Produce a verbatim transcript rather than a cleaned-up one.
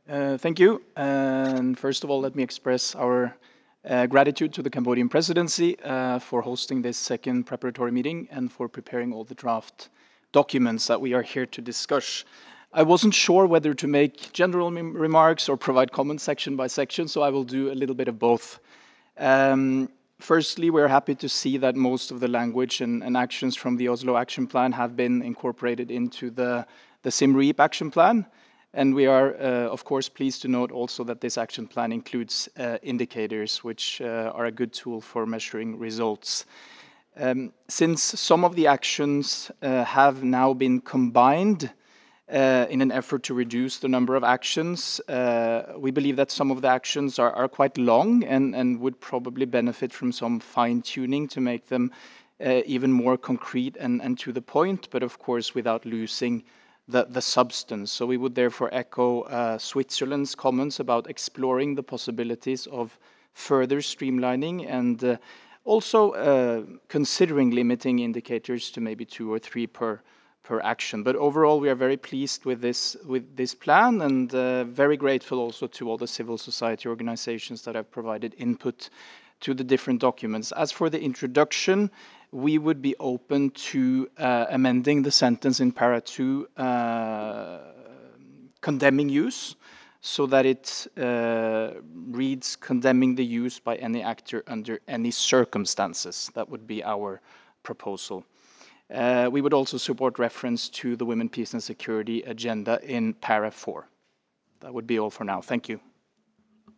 Uh, thank you. And first of all, let me express our uh, gratitude to the Cambodian presidency uh, for hosting this second preparatory meeting and for preparing all the draft documents that we are here to discuss. I wasn't sure whether to make general mem- remarks or provide comments section by section, so I will do a little bit of both. Um, Firstly, we're happy to see that most of the language and, and actions from the Oslo Action Plan have been incorporated into the, the Siem Reap Action Plan. And we are, uh, of course, pleased to note also that this action plan includes uh, indicators, which uh, are a good tool for measuring results. Um, since some of the actions uh, have now been combined uh, in an effort to reduce the number of actions, uh, we believe that some of the actions are, are quite long and, and would probably benefit from some fine tuning to make them uh, even more concrete and, and to the point, but of course without losing the, the substance. So we would therefore echo uh, Switzerland's comments about exploring the possibilities of further streamlining and uh, also uh, considering limiting indicators to maybe two or three per per action. But overall, we are very pleased with this with this plan and uh, very grateful also to all the civil society organizations that have provided input to the different documents. As for the introduction, we would be open to uh, amending the sentence in para two uh, condemning use so that it uh, reads condemning the use by any actor under any circumstances. That would be our proposal. Uh, we would also support reference to the Women, Peace and Security agenda in para four. That would be all for now. Thank you.